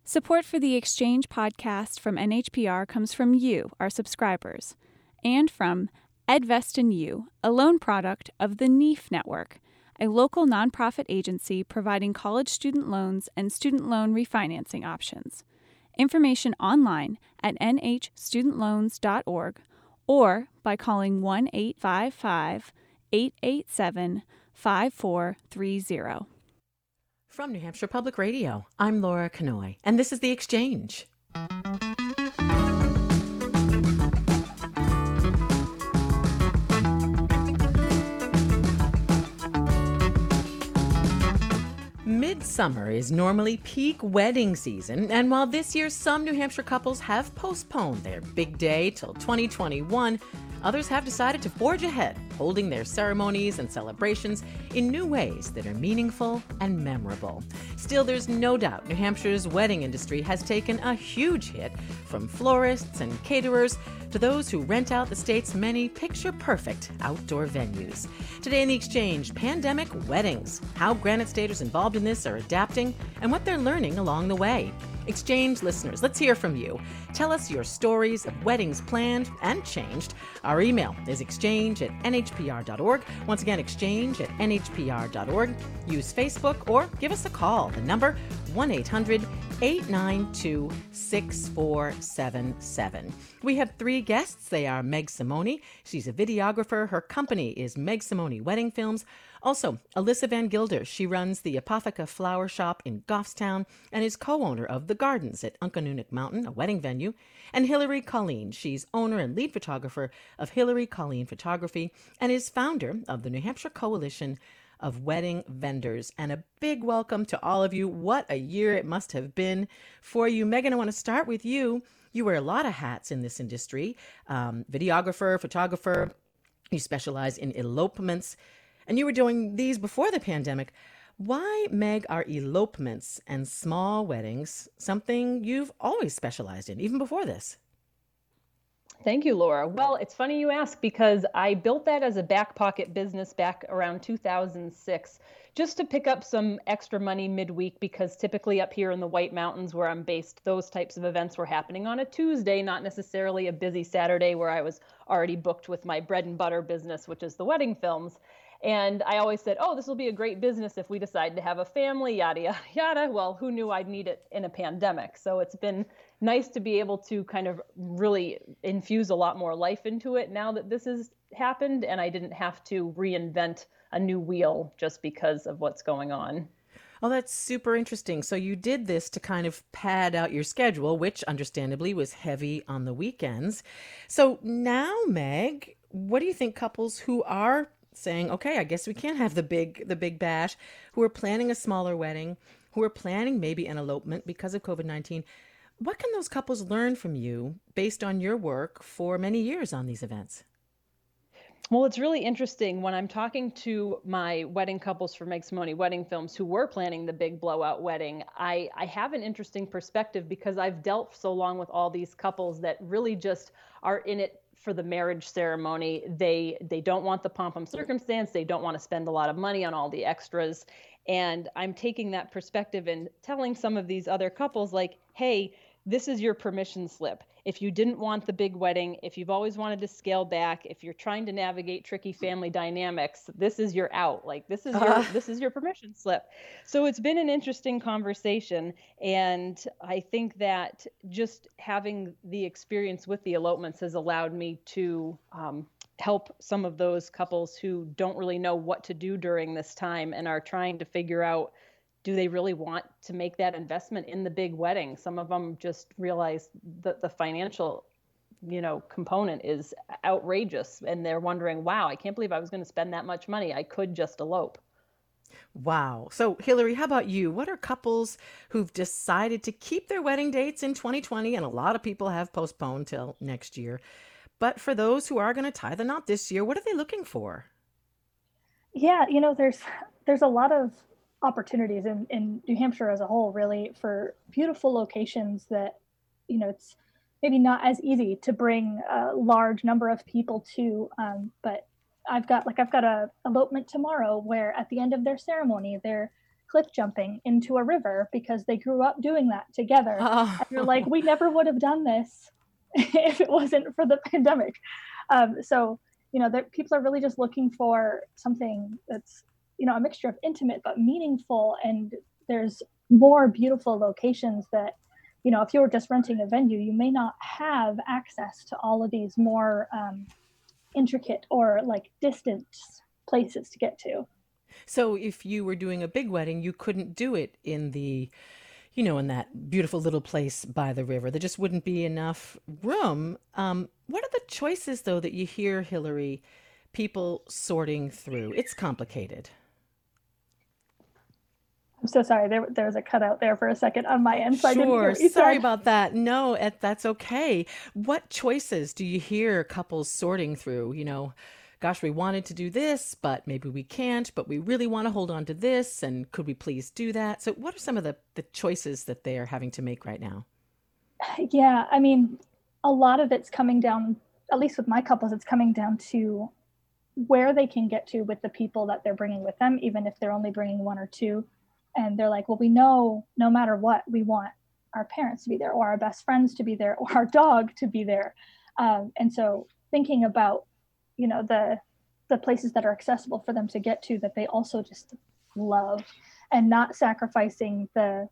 Support for the Exchange podcast from NHPR comes from you, our subscribers, and from EdVest and You, a loan product of the NEAF Network, a local nonprofit agency providing college student loans and student loan refinancing options. Information online at nhstudentloans.org or by calling 1-855-887-5430. From New Hampshire Public Radio, I'm Laura Kanoy, and this is The Exchange. Midsummer is normally peak wedding season, and while this year some New Hampshire couples have postponed their big day till 2021, others have decided to forge ahead, holding their ceremonies and celebrations in new ways that are meaningful and memorable. Still, there's no doubt New Hampshire's wedding industry has taken a huge hit, from florists and caterers to those who rent out the state's many picture-perfect outdoor venues. Today in The Exchange, pandemic weddings, how Granite Staters involved in this are adapting, and what they're learning along the way. Exchange listeners, let's hear from you. Tell us your stories of weddings planned and changed. Our email is exchange@nhpr.org. Once again, exchange@nhpr.org. Use Facebook or give us a call. The number 1-800-892-6477. We have three guests. They are Meg Simone. She's a videographer. Her company is Meg Simone Wedding Films. Also, Alyssa Van Gilder. She runs the Apotheca Flower Shop in Goffstown and is co-owner of The Gardens at Uncanunic Mountain, a wedding venue. And Hillary Colleen. She's owner and lead photographer of Hillary Colleen Photography and is founder of the New Hampshire Coalition of Wedding Vendors. And a big welcome to all of you. What a year it must have been for you. Megan, I want to start with you. You wear a lot of hats in this industry. Videographer, photographer. You specialize in elopements. And you were doing these before the pandemic. Why, Meg, are elopements and small weddings something you've always specialized in, even before this? Thank you, Laura. Well, it's funny you ask, because I built that as a back pocket business back around 2006, just to pick up some extra money midweek, because typically up here in the White Mountains where I'm based, those types of events were happening on a Tuesday, not necessarily a busy Saturday where I was already booked with my bread and butter business, which is the wedding films. And I always said, oh, this will be a great business if we decide to have a family, yada, yada, yada. Well, who knew I'd need it in a pandemic? So it's been nice to be able to kind of really infuse a lot more life into it now that this has happened, and I didn't have to reinvent a new wheel just because of what's going on. Oh, that's super interesting. So you did this to kind of pad out your schedule, which understandably was heavy on the weekends. So now, Meg, what do you think couples who are saying, okay, I guess we can't have the big bash, who are planning a smaller wedding, who are planning maybe an elopement because of COVID-19, what can those couples learn from you based on your work for many years on these events? Well, it's really interesting when I'm talking to my wedding couples for Meg Simone Wedding Films who were planning the big blowout wedding. I have an interesting perspective because I've dealt so long with all these couples that really just are in it for the marriage ceremony. They don't want the pomp and circumstance. They don't want to spend a lot of money on all the extras. And I'm taking that perspective and telling some of these other couples, like, hey, this is your permission slip. If you didn't want the big wedding, if you've always wanted to scale back, if you're trying to navigate tricky family dynamics, this is your out. Like, this is your permission slip. So it's been an interesting conversation. And I think that just having the experience with the elopements has allowed me to help some of those couples who don't really know what to do during this time and are trying to figure out, do they really want to make that investment in the big wedding? Some of them just realize that the financial, component is outrageous. And they're wondering, wow, I can't believe I was going to spend that much money. I could just elope. Wow. So, Hillary, how about you? What are couples who've decided to keep their wedding dates in 2020? And a lot of people have postponed till next year. But for those who are going to tie the knot this year, what are they looking for? Yeah, there's a lot of opportunities in New Hampshire as a whole, really, for beautiful locations that, it's maybe not as easy to bring a large number of people to, but I've got a elopement tomorrow where at the end of their ceremony, they're cliff jumping into a river because they grew up doing that together. Oh. And they're like, we never would have done this if it wasn't for the pandemic. So, people are really just looking for something that's, a mixture of intimate but meaningful. And there's more beautiful locations that, if you were just renting a venue, you may not have access to all of these more intricate or like distant places to get to. So if you were doing a big wedding, you couldn't do it in in that beautiful little place by the river. There just wouldn't be enough room. What are the choices, though, that you hear, Hillary, people sorting through? It's complicated. I'm so sorry. There was a cutout there for a second on my end. So I didn't hear what you said. Sorry about that. No, that's okay. What choices do you hear couples sorting through? Gosh, we wanted to do this, but maybe we can't, but we really want to hold on to this. And could we please do that? So what are some of the choices that they are having to make right now? Yeah, I mean, a lot of it's coming down, at least with my couples, it's coming down to where they can get to with the people that they're bringing with them, even if they're only bringing one or two. And they're like, well, we know no matter what, we want our parents to be there or our best friends to be there or our dog to be there. And so thinking about, the places that are accessible for them to get to that they also just love, and not sacrificing the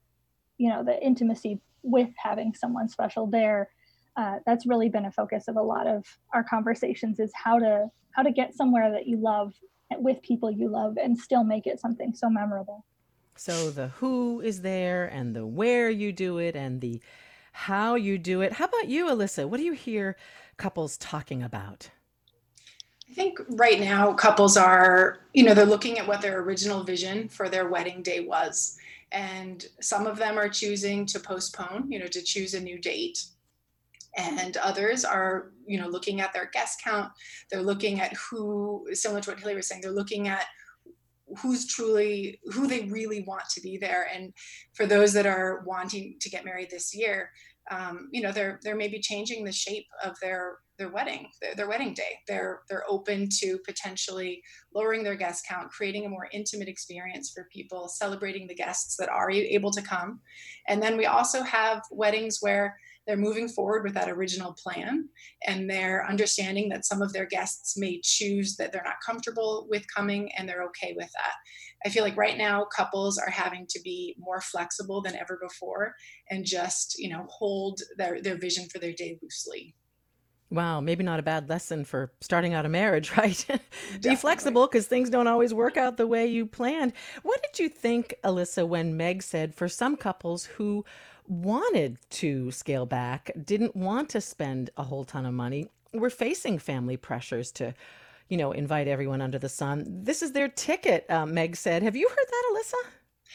intimacy with having someone special there. That's really been a focus of a lot of our conversations, is how to get somewhere that you love with people you love and still make it something so memorable. So the who is there, and the where you do it, and the how you do it. How about you, Alyssa? What do you hear couples talking about? I think right now couples are, they're looking at what their original vision for their wedding day was. And some of them are choosing to postpone, to choose a new date. And others are, looking at their guest count. They're looking at who, similar to what Hillary was saying, they're looking at who they really want to be there. And for those that are wanting to get married this year, they're maybe changing the shape of their wedding day. They're open to potentially lowering their guest count, creating a more intimate experience for people, celebrating the guests that are able to come. And then we also have weddings where they're moving forward with that original plan, and they're understanding that some of their guests may choose that they're not comfortable with coming, and they're okay with that. I feel like right now couples are having to be more flexible than ever before, and just, hold their vision for their day loosely. Wow, maybe not a bad lesson for starting out a marriage, right? Be flexible, because things don't always work out the way you planned. What did you think, Alyssa, when Meg said for some couples who wanted to scale back, didn't want to spend a whole ton of money, were facing family pressures to, invite everyone under the sun? This is their ticket, Meg said. Have you heard that, Alyssa?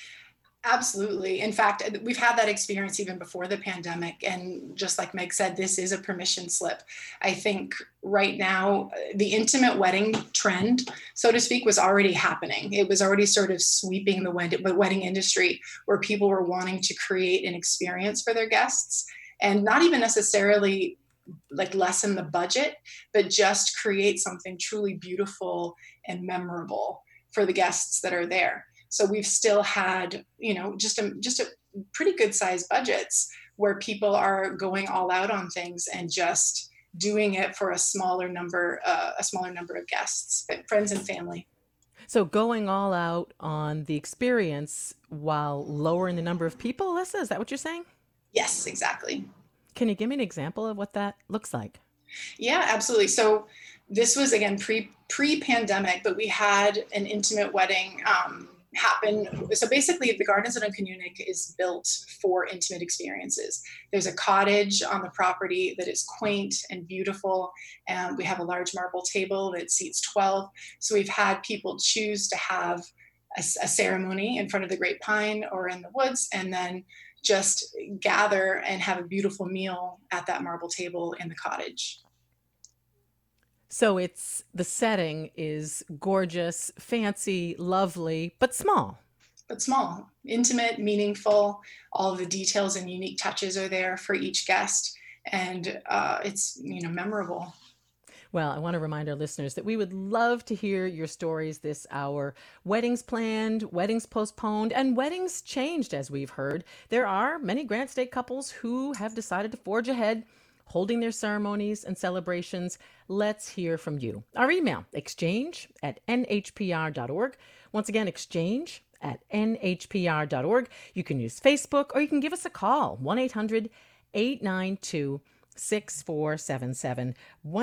Absolutely. In fact, we've had that experience even before the pandemic. And just like Meg said, this is a permission slip. I think right now, the intimate wedding trend, so to speak, was already happening. It was already sort of sweeping the wedding industry, where people were wanting to create an experience for their guests, and not even necessarily like lessen the budget, but just create something truly beautiful and memorable for the guests that are there. So we've still had, just a pretty good sized budgets where people are going all out on things and just doing it for a smaller number of guests, friends and family. So going all out on the experience while lowering the number of people, Alyssa, is that what you're saying? Yes, exactly. Can you give me an example of what that looks like? Yeah, absolutely. So this was, again, pre-pandemic, but we had an intimate wedding happen. So basically, the Gardens at Unkunnunik is built for intimate experiences. There's a cottage on the property that is quaint and beautiful, and we have a large marble table that seats 12. So we've had people choose to have a ceremony in front of the Great Pine or in the woods, and then just gather and have a beautiful meal at that marble table in the cottage. So the setting is gorgeous, fancy, lovely, but small. But small, intimate, meaningful. All of the details and unique touches are there for each guest, and it's memorable. Well, I want to remind our listeners that we would love to hear your stories this hour. Weddings planned, weddings postponed, and weddings changed, as we've heard. There are many Grant State couples who have decided to forge ahead, holding their ceremonies and celebrations. Let's hear from you. Our email, exchange@nhpr.org. Once again, exchange@nhpr.org. You can use Facebook or you can give us a call, 1-800-892-6477,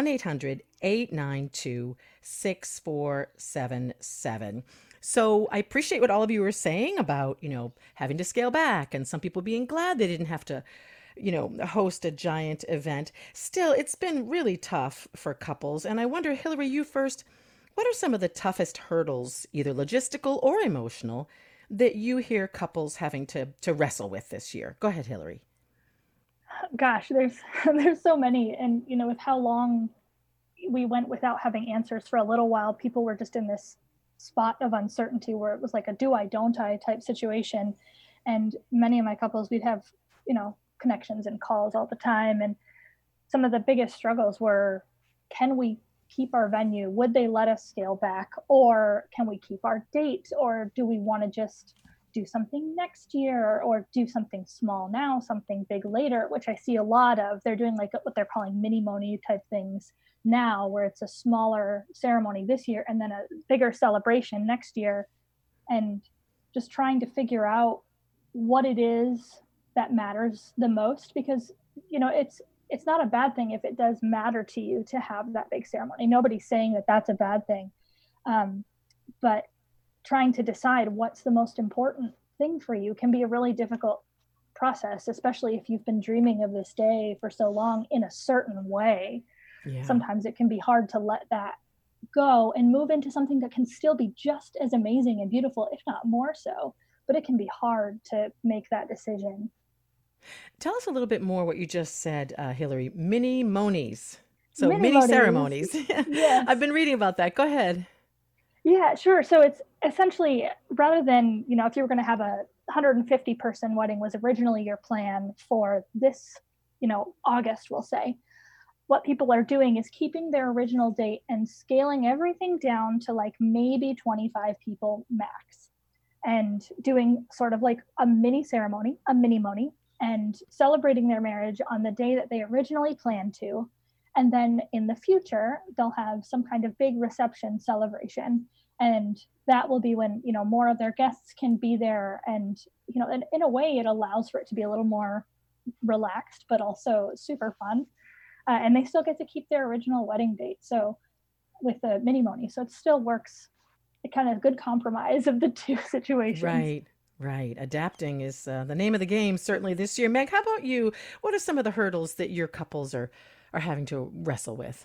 1-800-892-6477. So I appreciate what all of you were saying about, having to scale back and some people being glad they didn't have to, host a giant event. Still, it's been really tough for couples. And I wonder, Hillary, you first, what are some of the toughest hurdles, either logistical or emotional, that you hear couples having to wrestle with this year? Go ahead, Hillary. Gosh, there's so many. And, with how long we went without having answers for a little while, people were just in this spot of uncertainty where it was like a do I, don't I type situation. And many of my couples, we'd have, connections and calls all the time. And some of the biggest struggles were, can we keep our venue? Would they let us scale back? Or can we keep our date? Or do we want to just do something next year or do something small now, something big later, which I see a lot of. They're doing like what they're calling mini moni type things now, where it's a smaller ceremony this year and then a bigger celebration next year. And just trying to figure out what it is that matters the most, because, it's not a bad thing if it does matter to you to have that big ceremony. Nobody's saying that that's a bad thing. But trying to decide what's the most important thing for you can be a really difficult process, especially if you've been dreaming of this day for so long in a certain way. Yeah. Sometimes it can be hard to let that go and move into something that can still be just as amazing and beautiful, if not more so, but it can be hard to make that decision. Tell us a little bit more what you just said, Hillary. Mini monies. So mini ceremonies. Yes. I've been reading about that. Go ahead. Yeah, sure. So it's essentially, rather than, if you were going to have a 150 person wedding was originally your plan for this, August, we'll say, what people are doing is keeping their original date and scaling everything down to like maybe 25 people max, and doing sort of like a mini ceremony, a mini moni, and celebrating their marriage on the day that they originally planned to. And then in the future, they'll have some kind of big reception celebration. And that will be when, more of their guests can be there. And, in a way, it allows for it to be a little more relaxed, but also super fun. And they still get to keep their original wedding date. So with the mini moni, so it still works, a kind of good compromise of the two situations. Right. Adapting is the name of the game, certainly this year. Meg, how about you? What are some of the hurdles that your couples are having to wrestle with?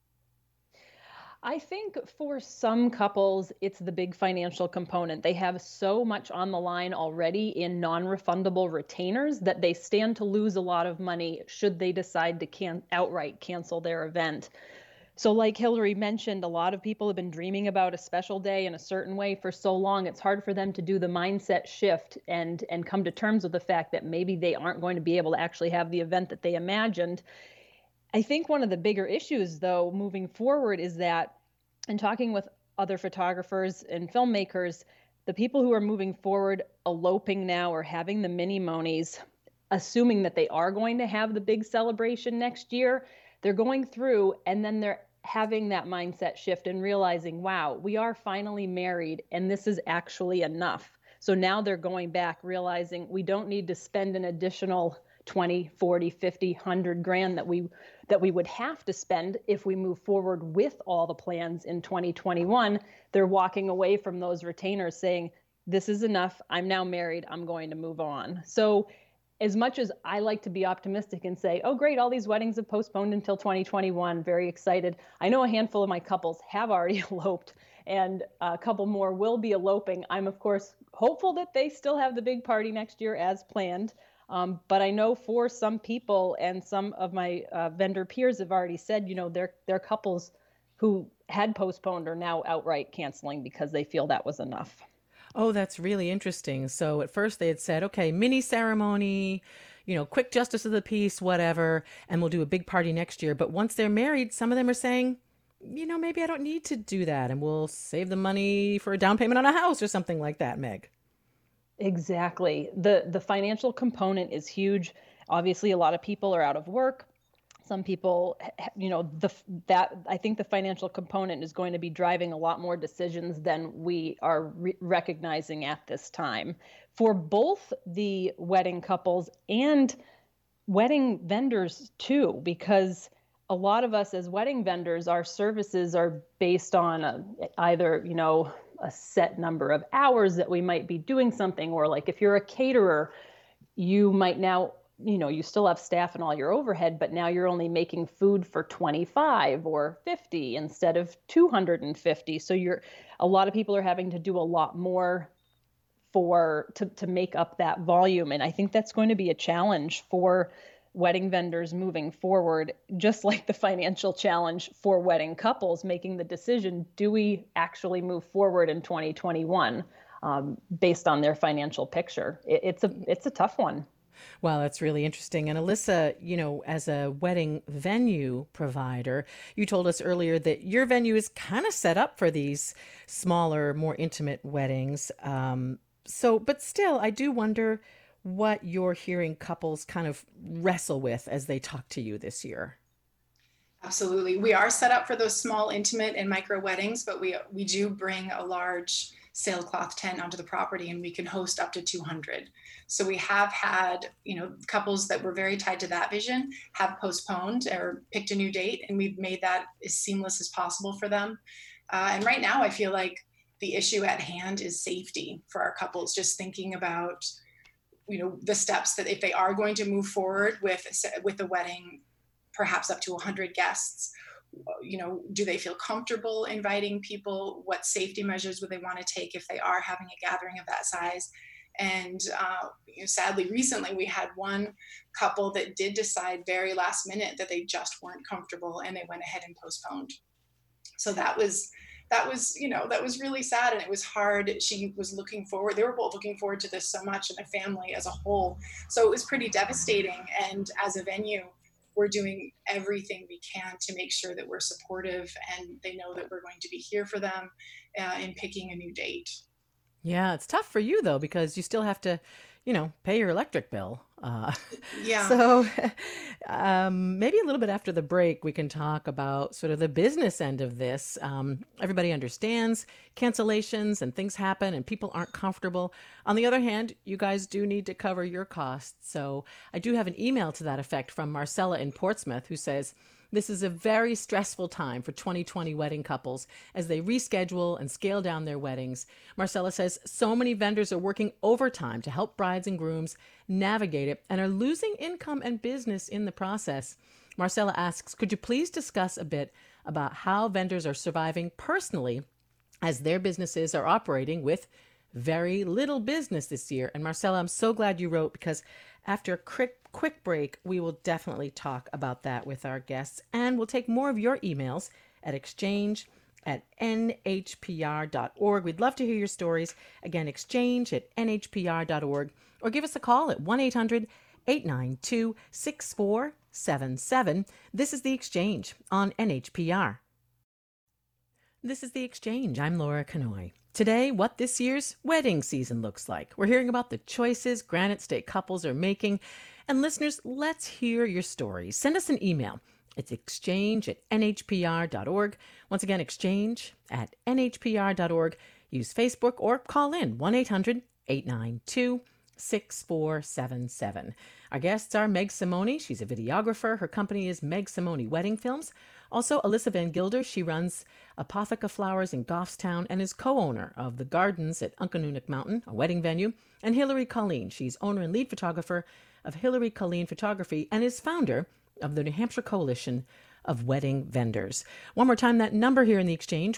I think for some couples, it's the big financial component. They have so much on the line already in non-refundable retainers that they stand to lose a lot of money should they decide to outright cancel their event. So like Hillary mentioned, a lot of people have been dreaming about a special day in a certain way for so long, it's hard for them to do the mindset shift and come to terms with the fact that maybe they aren't going to be able to actually have the event that they imagined. I think one of the bigger issues, though, moving forward is that, in talking with other photographers and filmmakers, the people who are moving forward, eloping now or having the mini monies, assuming that they are going to have the big celebration next year, they're going through and then they're having that mindset shift and realizing, wow, we are finally married and this is actually enough. So now they're going back, realizing we don't need to spend an additional 20, 40, 50, 100 grand that we would have to spend if we move forward with all the plans in 2021. They're walking away from those retainers saying, this is enough. I'm now married. I'm going to move on. So as much as I like to be optimistic and say, oh, great, all these weddings have postponed until 2021, very excited. I know a handful of my couples have already eloped and a couple more will be eloping. I'm, of course, hopeful that they still have the big party next year as planned. But I know for some people and some of my vendor peers have already said, their couples who had postponed are now outright canceling because they feel that was enough. Oh, that's really interesting. So at first they had said, okay, mini ceremony, quick justice of the peace, whatever, and we'll do a big party next year. But once they're married, some of them are saying, maybe I don't need to do that, and we'll save the money for a down payment on a house or something like that, Meg. Exactly. The financial component is huge. Obviously, a lot of people are out of work. Some people, I think the financial component is going to be driving a lot more decisions than we are recognizing at this time for both the wedding couples and wedding vendors too, because a lot of us as wedding vendors, our services are based on either, a set number of hours that we might be doing something, or like if you're a caterer, you might now, you still have staff and all your overhead, but now you're only making food for 25 or 50 instead of 250. So a lot of people are having to do a lot more to make up that volume. And I think that's going to be a challenge for wedding vendors moving forward, just like the financial challenge for wedding couples making the decision, do we actually move forward in 2021 based on their financial picture? It's a tough one. Well, that's really interesting. And Alyssa, as a wedding venue provider, you told us earlier that your venue is kind of set up for these smaller, more intimate weddings. But still, I do wonder what you're hearing couples kind of wrestle with as they talk to you this year. Absolutely. We are set up for those small, intimate and micro weddings, but we do bring a large sailcloth tent onto the property, and we can host up to 200. So we have had, couples that were very tied to that vision have postponed or picked a new date, and we've made that as seamless as possible for them. And right now, I feel like the issue at hand is safety for our couples, just thinking about the steps that if they are going to move forward with the wedding, perhaps up to 100 guests, do they feel comfortable inviting people? What safety measures would they want to take if they are having a gathering of that size? And sadly, recently we had one couple that did decide very last minute that they just weren't comfortable, and they went ahead and postponed. So that was really sad, and it was hard. She was looking forward. They were both looking forward to this so much, and the family as a whole. So it was pretty devastating. And as a venue, we're doing everything we can to make sure that we're supportive, and they know that we're going to be here for them in picking a new date. Yeah, it's tough for you though, because you still have to, pay your electric bill. Yeah. So maybe a little bit after the break, we can talk about sort of the business end of this. Everybody understands cancellations and things happen and people aren't comfortable. On the other hand, you guys do need to cover your costs. So I do have an email to that effect from Marcella in Portsmouth, who says, this is a very stressful time for 2020 wedding couples as they reschedule and scale down their weddings. Marcella says so many vendors are working overtime to help brides and grooms navigate it and are losing income and business in the process. Marcella asks, could you please discuss a bit about how vendors are surviving personally as their businesses are operating with very little business this year? And Marcella, I'm so glad you wrote, because after a quick break, we will definitely talk about that with our guests, and we'll take more of your emails at exchange@nhpr.org. We'd love to hear your stories. Again, exchange@nhpr.org, or give us a call at 1-800-892-6477. This is The Exchange on NHPR. This is The Exchange. I'm Laura Kanoy. Today, what this year's wedding season looks like. We're hearing about the choices Granite State couples are making. And listeners, let's hear your stories. Send us an email. It's exchange@nhpr.org. Once again, exchange@nhpr.org. Use Facebook or call in 1-800-892-6477. Our guests are Meg Simone. She's a videographer. Her company is Meg Simone Wedding Films. Also, Alyssa Van Gilder. She runs Apotheca Flowers in Goffstown and is co-owner of The Gardens at Uncanunic Mountain, a wedding venue. And Hillary Colleen. She's owner and lead photographer of Hillary Colleen Photography and is founder of the New Hampshire Coalition of Wedding Vendors. One more time, that number here in the Exchange,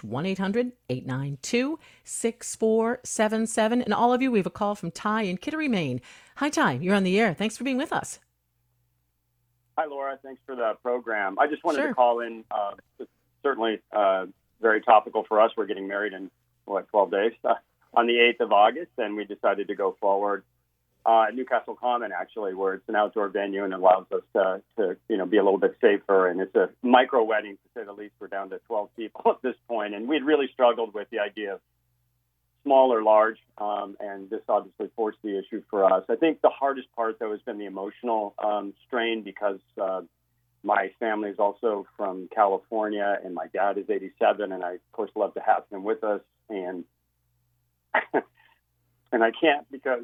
1-800-892-6477. And all of you, we have a call from Ty in Kittery, Maine. Hi, Ty. You're on the air. Thanks for being with us. Hi, Laura. Thanks for the program. I just wanted to call in. It's certainly very topical for us. We're getting married in, 12 days, on the 8th of August, and we decided to go forward Newcastle Common, actually, where it's an outdoor venue and allows us to be a little bit safer. And it's a micro wedding, to say the least. We're down to 12 people at this point, and we'd really struggled with the idea of small or large, and this obviously forced the issue for us. I think the hardest part, though, has been the emotional strain, because my family is also from California, and my dad is 87, and I, of course, love to have him with us. And and I can't because...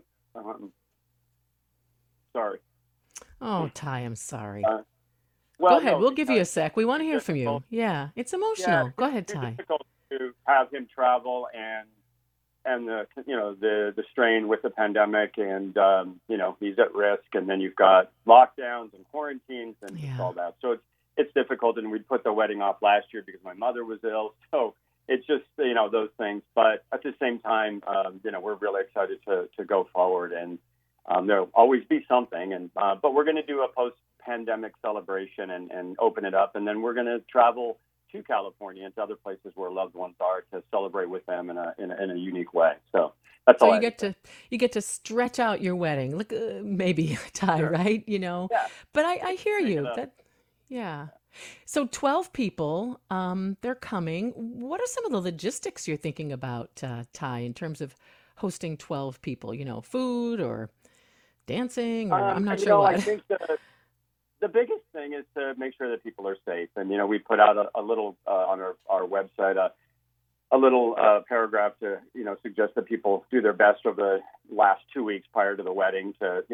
sorry. Oh, Ty, I'm sorry. Well, go ahead. no, we'll give you a sec. We want to hear from you. Yeah, it's emotional. Yeah, go ahead, it's Ty. difficult to have him travel and the strain with the pandemic, and he's at risk, and then you've got lockdowns and quarantines and all that. So it's difficult, and we put the wedding off last year because my mother was ill. So it's just those things. But at the same time, we're really excited to go forward, and there'll always be something, and but we're going to do a post-pandemic celebration and open it up, and then we're going to travel to California and to other places where loved ones are to celebrate with them in a unique way. So that's all. So you get to stretch out your wedding. Look, maybe Ty, sure. Right? Yeah. But I hear you. Yeah. So 12 people, they're coming. What are some of the logistics you're thinking about, Ty, in terms of hosting 12 people? Food or dancing, or I'm not sure what. I think the biggest thing is to make sure that people are safe. And, we put out a little on our website, a little paragraph to, suggest that people do their best over the last 2 weeks prior to the wedding to,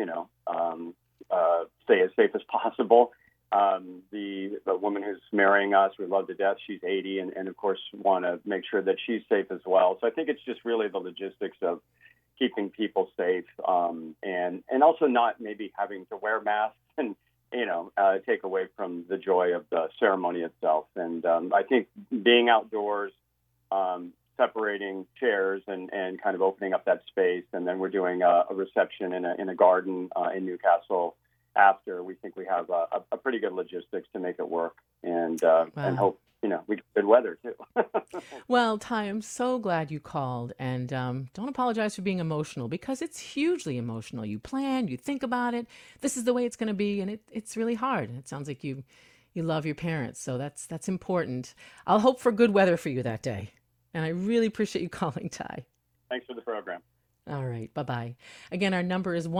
stay as safe as possible. The woman who's marrying us, we love to death. She's 80 and of course want to make sure that she's safe as well. So I think it's just really the logistics of keeping people safe, and also not maybe having to wear masks and, take away from the joy of the ceremony itself. And I think being outdoors, separating chairs and kind of opening up that space, and then we're doing a reception in a garden in Newcastle after. We think we have a pretty good logistics to make it work, and hope we get good weather too. Well, Ty, I'm so glad you called, and don't apologize for being emotional, because it's hugely emotional. You plan, you think about it. This is the way it's going to be, and it's really hard. It sounds like you love your parents, so that's important. I'll hope for good weather for you that day, and I really appreciate you calling, Ty. Thanks for the program. All right, bye-bye. Again, our number is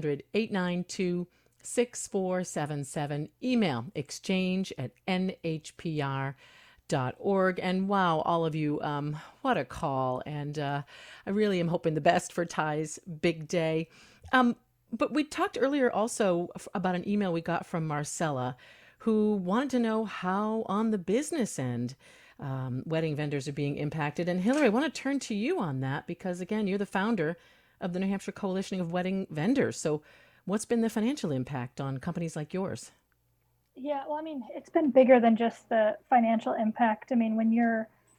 1-800-892-6477. Email exchange@nhpr.org. And wow, all of you, what a call. And I really am hoping the best for Ty's big day. But we talked earlier also about an email we got from Marcella, who wanted to know how on the business end wedding vendors are being impacted. And Hillary, I want to turn to you on that, because again, you're the founder of the New Hampshire Coalition of Wedding Vendors. So what's been the financial impact on companies like yours? Yeah, well, it's been bigger than just the financial impact. When you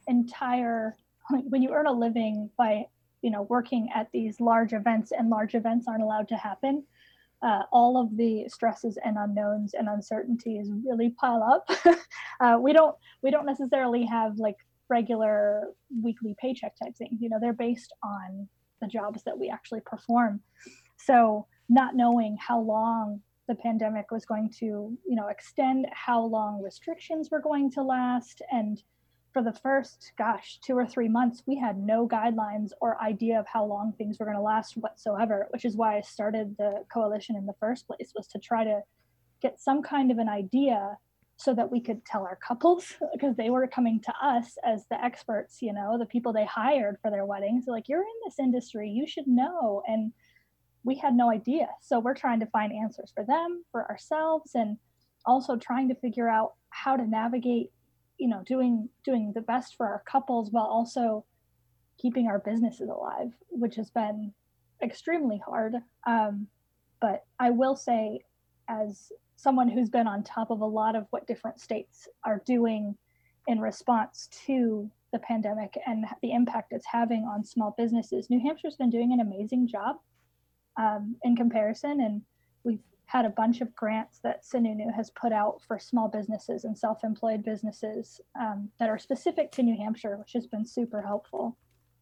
earn a living by, working at these large events, and large events aren't allowed to happen, all of the stresses and unknowns and uncertainties really pile up. We don't necessarily have like regular weekly paycheck type things. They're based on the jobs that we actually perform. So not knowing how long the pandemic was going to, extend, how long restrictions were going to last. And for the first, 2 or 3 months, we had no guidelines or idea of how long things were going to last whatsoever, which is why I started the coalition in the first place, was to try to get some kind of an idea so that we could tell our couples, because they were coming to us as the experts, the people they hired for their weddings. They're like, you're in this industry, you should know. And we had no idea. So we're trying to find answers for them, for ourselves, and also trying to figure out how to navigate, doing the best for our couples while also keeping our businesses alive, which has been extremely hard. But I will say, as someone who's been on top of a lot of what different states are doing in response to the pandemic and the impact it's having on small businesses, New Hampshire's been doing an amazing job in comparison. And we've had a bunch of grants that Sununu has put out for small businesses and self-employed businesses that are specific to New Hampshire, which has been super helpful.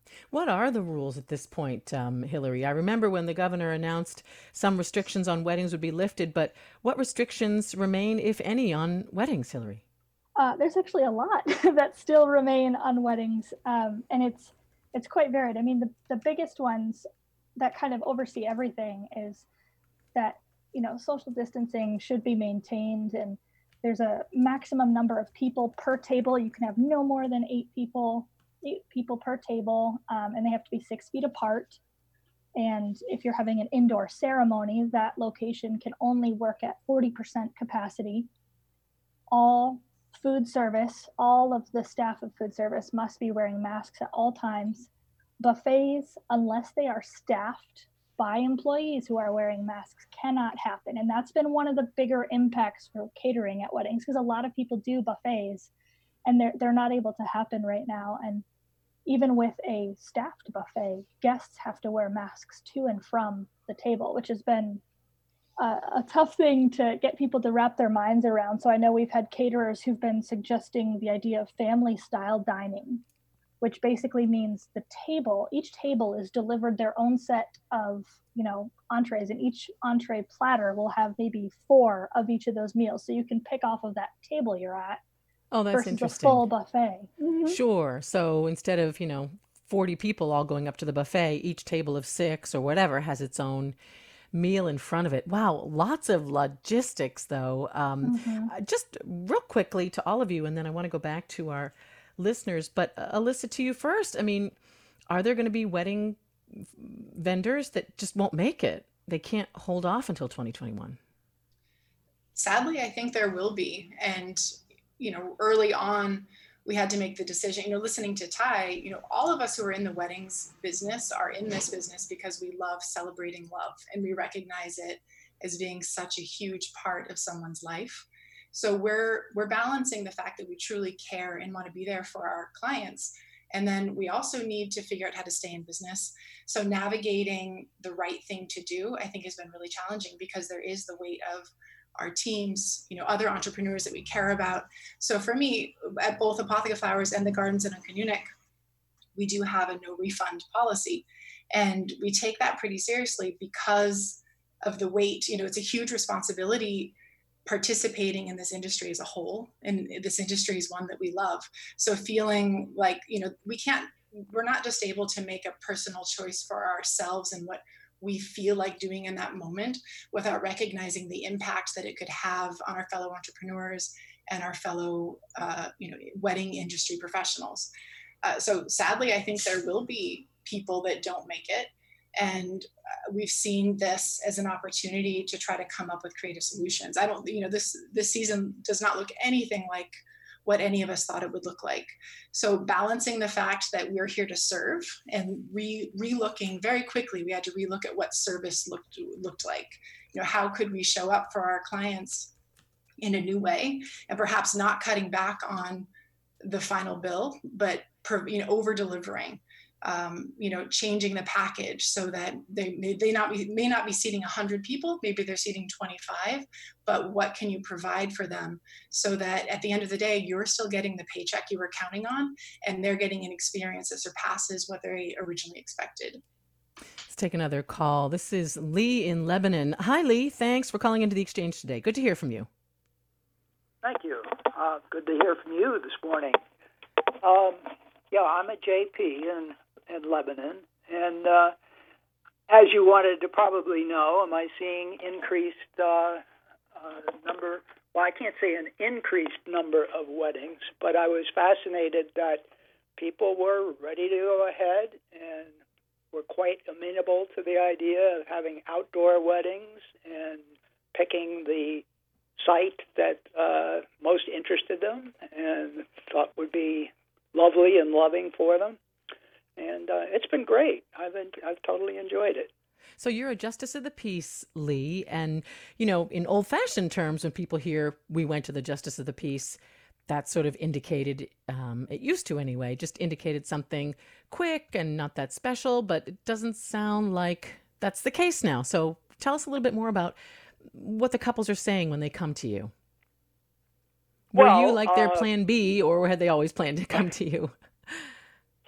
What are the rules at this point, Hillary? I remember when the governor announced some restrictions on weddings would be lifted, but what restrictions remain, if any, on weddings, Hillary? There's actually a lot that still remain on weddings, and it's quite varied. I mean, the biggest ones that kind of oversee everything is that, social distancing should be maintained, and there's a maximum number of people per table. You can have no more than eight people per table, and they have to be 6 feet apart. And if you're having an indoor ceremony, that location can only work at 40% capacity. All food service, all of the staff of food service must be wearing masks at all times. Buffets, unless they are staffed by employees who are wearing masks, cannot happen. And that's been one of the bigger impacts for catering at weddings, because a lot of people do buffets and they're not able to happen right now. And even with a staffed buffet, guests have to wear masks to and from the table, which has been a tough thing to get people to wrap their minds around. So I know we've had caterers who've been suggesting the idea of family style dining, which basically means each table is delivered their own set of, entrees, and each entree platter will have maybe 4 of each of those meals. So you can pick off of that table you're at. Oh, that's versus interesting. a full buffet. Mm-hmm. Sure. So instead of, 40 people all going up to the buffet, each table of 6 or whatever has its own meal in front of it. Wow. Lots of logistics, though. Just real quickly to all of you, and then I want to go back to our listeners. But Alyssa, to you first. I mean, are there going to be wedding vendors that just won't make it? They can't hold off until 2021. Sadly, I think there will be. And early on, we had to make the decision, listening to Ty, all of us who are in the weddings business are in this business because we love celebrating love, and we recognize it as being such a huge part of someone's life. So we're balancing the fact that we truly care and want to be there for our clients. And then we also need to figure out how to stay in business. So navigating the right thing to do, I think, has been really challenging, because there is the weight of our teams, other entrepreneurs that we care about. So for me, at both Apotheca Flowers and the Gardens in Uncanunic, we do have a no refund policy. And we take that pretty seriously because of the weight. It's a huge responsibility participating in this industry as a whole. And this industry is one that we love. So feeling like, we're not just able to make a personal choice for ourselves and what we feel like doing in that moment without recognizing the impact that it could have on our fellow entrepreneurs and our fellow, wedding industry professionals. So sadly, I think there will be people that don't make it. And we've seen this as an opportunity to try to come up with creative solutions. This season does not look anything like what any of us thought it would look like. So balancing the fact that we're here to serve and re-looking very quickly, we had to relook at what service looked like. How could we show up for our clients in a new way, and perhaps not cutting back on the final bill, but over delivering. Changing the package so that they may not be seating 100 people, maybe they're seating 25, but what can you provide for them so that at the end of the day, you're still getting the paycheck you were counting on, and they're getting an experience that surpasses what they originally expected. Let's take another call. This is Lee in Lebanon. Hi, Lee. Thanks for calling into the Exchange today. Good to hear from you. Thank you. Good to hear from you this morning. I'm a JP in Lebanon, and as you wanted to probably know, am I seeing increased number? Well, I can't say an increased number of weddings, but I was fascinated that people were ready to go ahead and were quite amenable to the idea of having outdoor weddings and picking the site that most interested them and thought would be lovely and loving for them. And it's been great. I've totally enjoyed it. So you're a justice of the peace, Lee. And, in old-fashioned terms, when people hear we went to the justice of the peace, that sort of indicated, it used to anyway, just indicated something quick and not that special. But it doesn't sound like that's the case now. So tell us a little bit more about what the couples are saying when they come to you. Were you like their plan B, or had they always planned to come to you?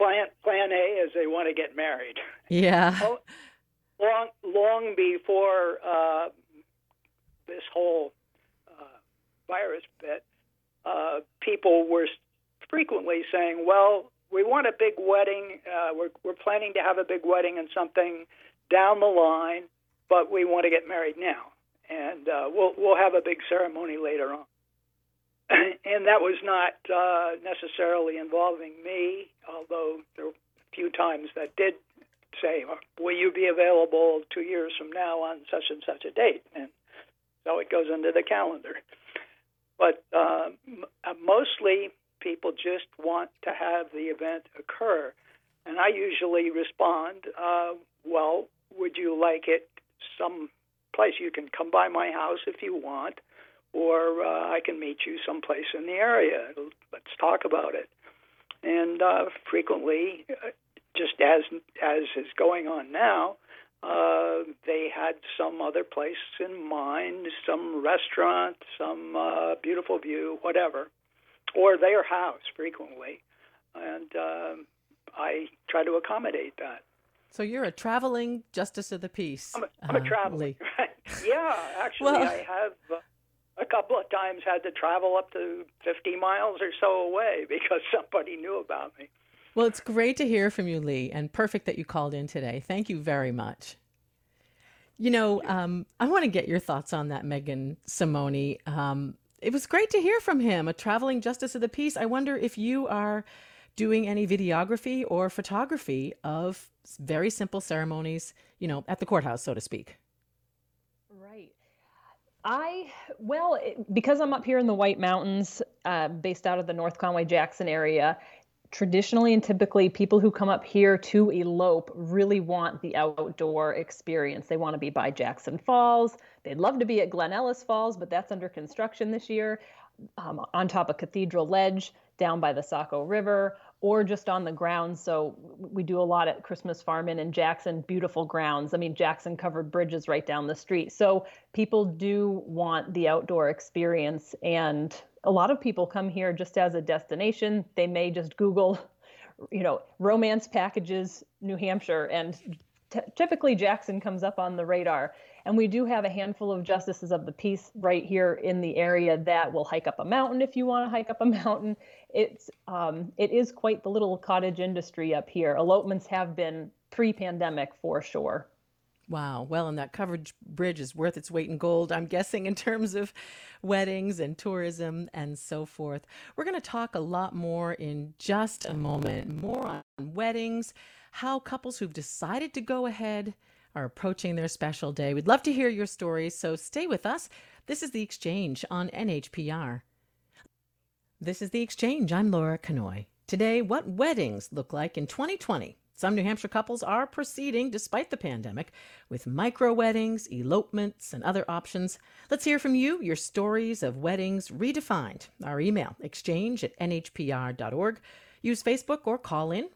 plan A is they want to get married. Yeah. Long before this whole virus bit, people were frequently saying, well, we want a big wedding. We're planning to have a big wedding and something down the line, but we want to get married now. And we'll have a big ceremony later on. And that was not necessarily involving me, although there were a few times that did say, will you be available 2 years from now on such and such a date? And so it goes into the calendar. But mostly people just want to have the event occur. And I usually respond, well, would you like it some place? You can come by my house if you want, or I can meet you someplace in the area. Let's talk about it. And frequently, just as is going on now, they had some other place in mind, some restaurant, some beautiful view, whatever, or their house frequently. And I try to accommodate that. So you're a traveling justice of the peace. I'm a traveler. Yeah, actually, well, I have a couple of times had to travel up to 50 miles or so away because somebody knew about me. Well, it's great to hear from you, Lee, and perfect that you called in today. Thank you very much. You know, I want to get your thoughts on that, Megan Simone. It was great to hear from him, a traveling justice of the peace. I wonder if you are doing any videography or photography of very simple ceremonies, you know, at the courthouse, so to speak. Right. Because I'm up here in the White Mountains, based out of the North Conway-Jackson area, traditionally and typically people who come up here to elope really want the outdoor experience. They want to be by Jackson Falls. They'd love to be at Glen Ellis Falls, but that's under construction this year, on top of Cathedral Ledge, down by the Saco River, or just on the grounds. So we do a lot at Christmas Farm Inn in Jackson, beautiful grounds. I mean, Jackson covered bridges right down the street. So people do want the outdoor experience, and a lot of people come here just as a destination. They may just Google, romance packages, New Hampshire, and typically Jackson comes up on the radar. And we do have a handful of justices of the peace right here in the area that will hike up a mountain if you want to hike up a mountain. It is quite the little cottage industry up here. Elopements have been pre-pandemic for sure. Wow. Well, and that covered bridge is worth its weight in gold, I'm guessing, in terms of weddings and tourism and so forth. We're going to talk a lot more in just a moment, more on weddings, how couples who've decided to go ahead are approaching their special day. We'd love to hear your stories, so stay with us. This is The Exchange on NHPR. This is The Exchange. I'm Laura Kanoy. Today, what weddings look like in 2020. Some New Hampshire couples are proceeding, despite the pandemic, with micro weddings, elopements, and other options. Let's hear from you, your stories of weddings redefined. Our email, exchange@nhpr.org. Use Facebook or call in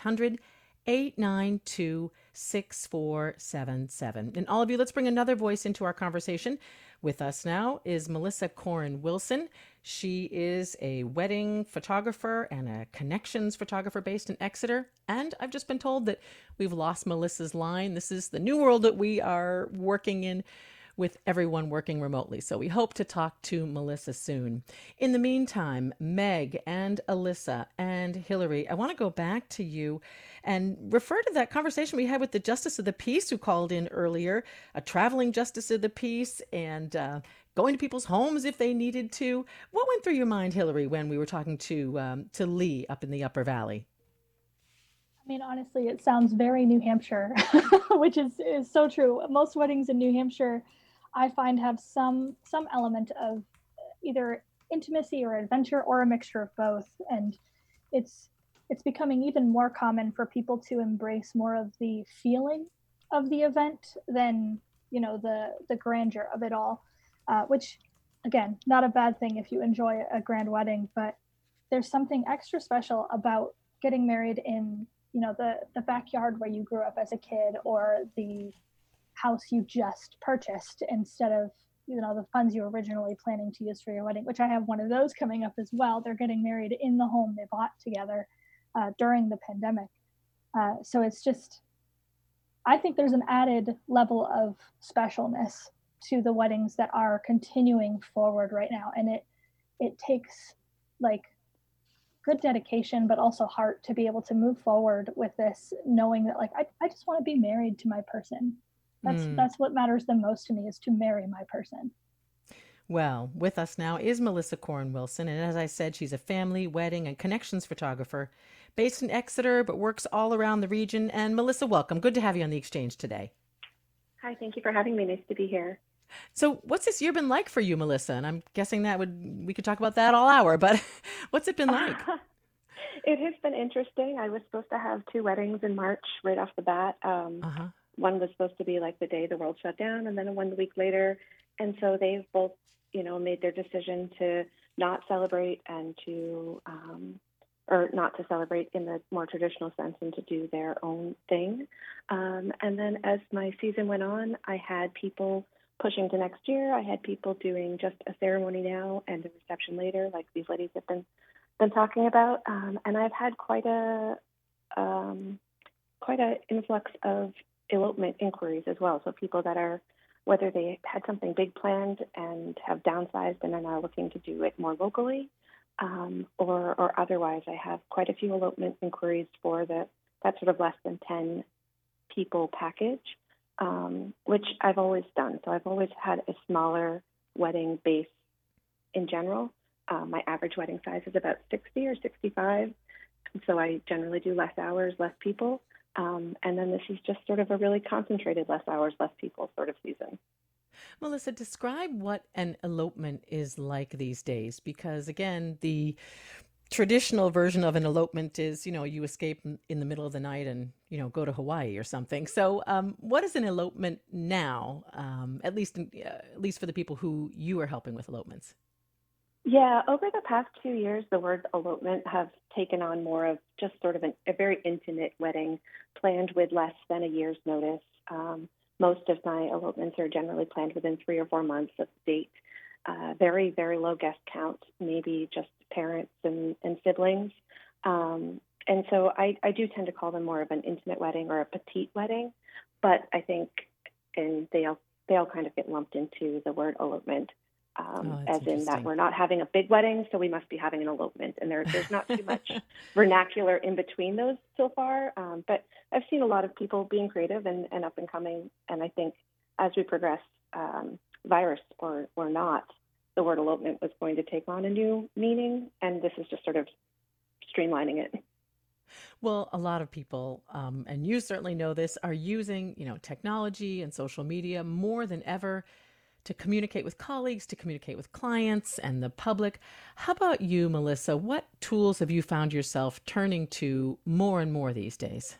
1-800-892-6477. And all of you, let's bring another voice into our conversation. With us now is Melissa Corin Wilson. She is a wedding photographer and a connections photographer based in Exeter. And I've just been told that we've lost Melissa's line. This is the new world that we are working in, with everyone working remotely. So we hope to talk to Melissa soon. In the meantime, Meg and Alyssa and Hillary, I want to go back to you and refer to that conversation we had with the Justice of the Peace who called in earlier, a traveling Justice of the Peace, and going to people's homes if they needed to. What went through your mind, Hillary, when we were talking to Lee up in the Upper Valley? I mean, honestly, it sounds very New Hampshire, which is so true. Most weddings in New Hampshire, I find, have some element of either intimacy or adventure or a mixture of both. And it's becoming even more common for people to embrace more of the feeling of the event than, the grandeur of it all, which, again, not a bad thing if you enjoy a grand wedding, but there's something extra special about getting married in, the backyard where you grew up as a kid, or the house you just purchased instead of, the funds you were originally planning to use for your wedding, which I have one of those coming up as well. They're getting married in the home they bought together. during the pandemic. So it's just, I think there's an added level of specialness to the weddings that are continuing forward right now. And it takes like good dedication, but also heart to be able to move forward with this, knowing that like, I just want to be married to my person. That's what matters the most to me, is to marry my person. Well, with us now is Melissa Corn Wilson, and as I said, she's a family, wedding, and connections photographer based in Exeter, but works all around the region. And Melissa, welcome. Good to have you on The Exchange today. Hi, thank you for having me. Nice to be here. So what's this year been like for you, Melissa? And I'm guessing we could talk about that all hour, but what's it been like? It has been interesting. I was supposed to have 2 weddings in March right off the bat. One was supposed to be like the day the world shut down, and then 1 week later. And so they've both, made their decision to not celebrate and to, or not to celebrate in the more traditional sense and to do their own thing. And then as my season went on, I had people pushing to next year. I had people doing just a ceremony now and a reception later, like these ladies have been talking about. And I've had quite a influx of elopement inquiries as well. So people that are, whether they had something big planned and have downsized and are now looking to do it more locally, or otherwise. I have quite a few elopement inquiries for that sort of less than 10 people package, which I've always done. So I've always had a smaller wedding base in general. My average wedding size is about 60 or 65. So I generally do less hours, less people. And then this is just sort of a really concentrated less hours, less people sort of season. Melissa, describe what an elopement is like these days, because again, the traditional version of an elopement is, you escape in the middle of the night and, go to Hawaii or something. So what is an elopement now, at least for the people who you are helping with elopements? Yeah, over the past 2 years, the word elopement have taken on more of just sort of a very intimate wedding planned with less than a year's notice. Most of my elopements are generally planned within 3 or 4 months of the date. Very, very low guest count, maybe just parents and siblings. And so I do tend to call them more of an intimate wedding or a petite wedding, but I think they all kind of get lumped into the word elopement. As in that we're not having a big wedding, so we must be having an elopement. And there's not too much vernacular in between those so far. But I've seen a lot of people being creative and up and coming. And I think as we progress, virus or not, the word elopement was going to take on a new meaning. And this is just sort of streamlining it. Well, a lot of people, and you certainly know this, are using, technology and social media more than ever to communicate with colleagues, to communicate with clients and the public. How about you, Melissa? What tools have you found yourself turning to more and more these days?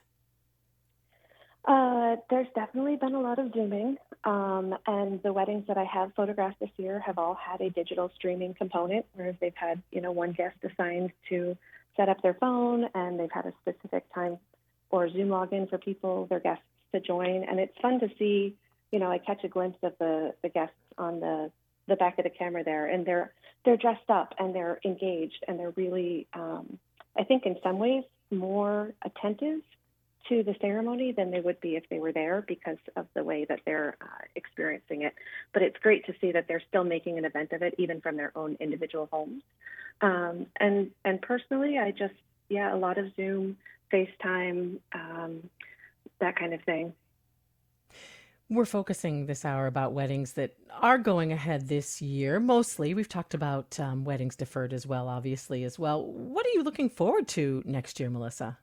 There's definitely been a lot of Zooming, and the weddings that I have photographed this year have all had a digital streaming component, whereas they've had, one guest assigned to set up their phone, and they've had a specific time or Zoom login for people, their guests, to join. And it's fun to see, I catch a glimpse of the guests on the back of the camera there, and they're dressed up and they're engaged and they're really, I think in some ways, more attentive to the ceremony than they would be if they were there because of the way that they're experiencing it. But it's great to see that they're still making an event of it, even from their own individual homes. And personally, a lot of Zoom, FaceTime, that kind of thing. We're focusing this hour about weddings that are going ahead this year. Mostly, we've talked about weddings deferred as well, obviously, as well. What are you looking forward to next year, Melissa?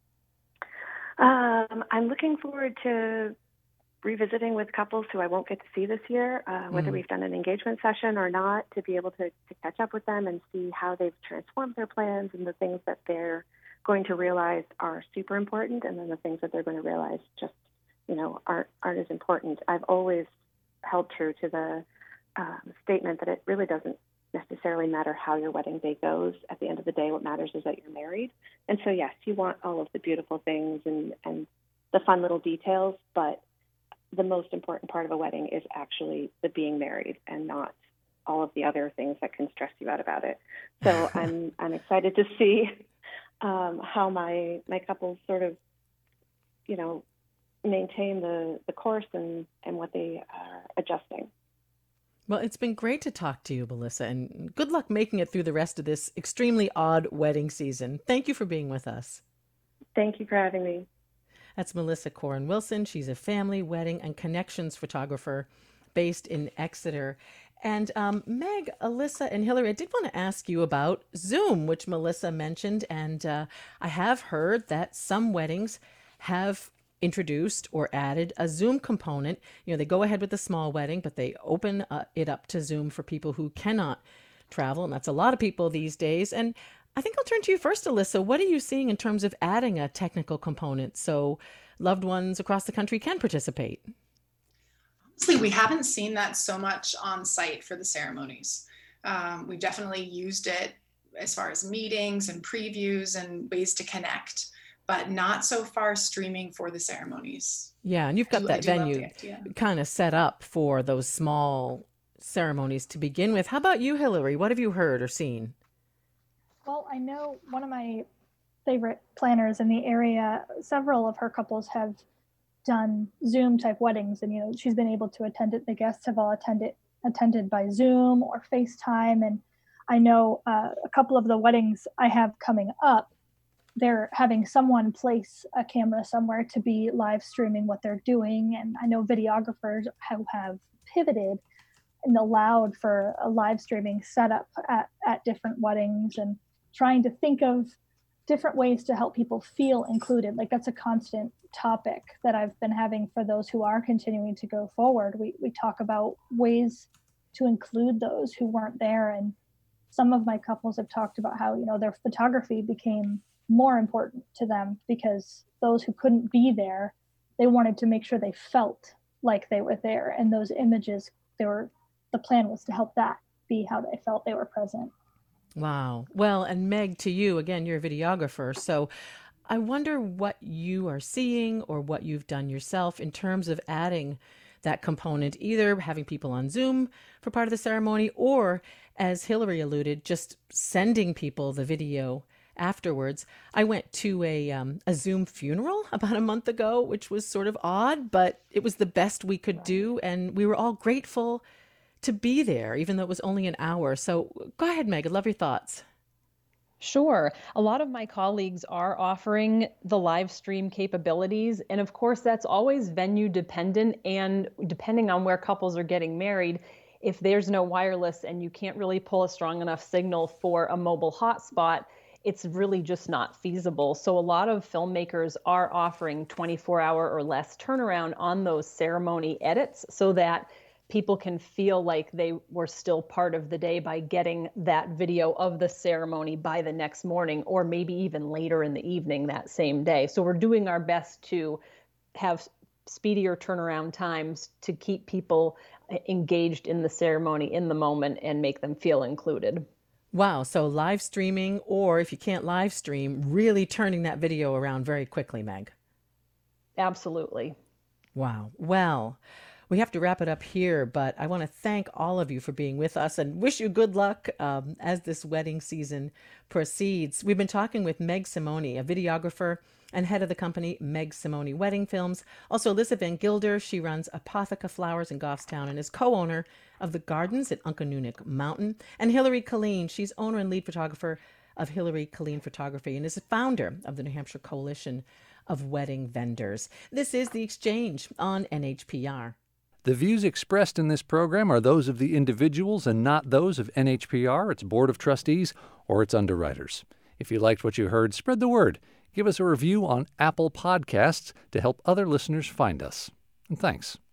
I'm looking forward to revisiting with couples who I won't get to see this year, whether we've done an engagement session or not, to be able to catch up with them and see how they've transformed their plans and the things that they're going to realize are super important, and then the things that they're going to realize just aren't as important. I've always held true to the statement that it really doesn't necessarily matter how your wedding day goes. At the end of the day, what matters is that you're married. And so, yes, you want all of the beautiful things and the fun little details, but the most important part of a wedding is actually the being married and not all of the other things that can stress you out about it. So I'm excited to see how my couples sort of, maintain the course and what they are adjusting. Well, it's been great to talk to you, Melissa, and good luck making it through the rest of this extremely odd wedding season. Thank you for being with us. Thank you for having me. That's Melissa Corin Wilson. She's a family, wedding, and connections photographer based in Exeter. And Meg, Alyssa, and Hillary, I did want to ask you about Zoom, which Melissa mentioned. And I have heard that some weddings have introduced or added a Zoom component. They go ahead with the small wedding, but they open it up to Zoom for people who cannot travel. And that's a lot of people these days. And I think I'll turn to you first, Alyssa. What are you seeing in terms of adding a technical component so loved ones across the country can participate? Honestly, we haven't seen that so much on site for the ceremonies. We've definitely used it as far as meetings and previews and ways to connect, but not so far streaming for the ceremonies. Yeah, and you've got that venue kind of set up for those small ceremonies to begin with. How about you, Hillary? What have you heard or seen? Well, I know one of my favorite planners in the area, several of her couples have done Zoom type weddings, and she's been able to attend it. The guests have all attended by Zoom or FaceTime. And I know a couple of the weddings I have coming up, they're having someone place a camera somewhere to be live streaming what they're doing. And I know videographers who have pivoted and allowed for a live streaming setup at different weddings, and trying to think of different ways to help people feel included. Like, that's a constant topic that I've been having for those who are continuing to go forward. We talk about ways to include those who weren't there. And some of my couples have talked about how, their photography became more important to them because those who couldn't be there, they wanted to make sure they felt like they were there. And those images, the plan was to help that be how they felt they were present. Wow. Well, and Meg, to you, again, you're a videographer. So I wonder what you are seeing or what you've done yourself in terms of adding that component, either having people on Zoom for part of the ceremony, or, as Hillary alluded, just sending people the video afterwards. I went to a Zoom funeral about a month ago, which was sort of odd, but it was the best we could do. And we were all grateful to be there, even though it was only an hour. So go ahead, Meg. I'd love your thoughts. Sure. A lot of my colleagues are offering the live stream capabilities. And of course, that's always venue dependent. And depending on where couples are getting married, if there's no wireless and you can't really pull a strong enough signal for a mobile hotspot, it's really just not feasible. So a lot of filmmakers are offering 24-hour or less turnaround on those ceremony edits so that people can feel like they were still part of the day by getting that video of the ceremony by the next morning, or maybe even later in the evening that same day. So we're doing our best to have speedier turnaround times to keep people engaged in the ceremony in the moment and make them feel included. Wow. So live streaming, or if you can't live stream, really turning that video around very quickly, Meg. Absolutely. Wow. Well, we have to wrap it up here, but I want to thank all of you for being with us and wish you good luck as this wedding season proceeds. We've been talking with Meg Simone, a videographer and head of the company Meg Simone Wedding Films. Also, Alyssa Van Gilder, she runs Apotheca Flowers in Goffstown and is co-owner of the Gardens at Uncanunic Mountain. And Hillary Killeen, she's owner and lead photographer of Hillary Killeen Photography and is a founder of the New Hampshire Coalition of Wedding Vendors. This is The Exchange on NHPR. The views expressed in this program are those of the individuals and not those of NHPR, its Board of Trustees, or its underwriters. If you liked what you heard, spread the word. Give us a review on Apple Podcasts to help other listeners find us. And thanks.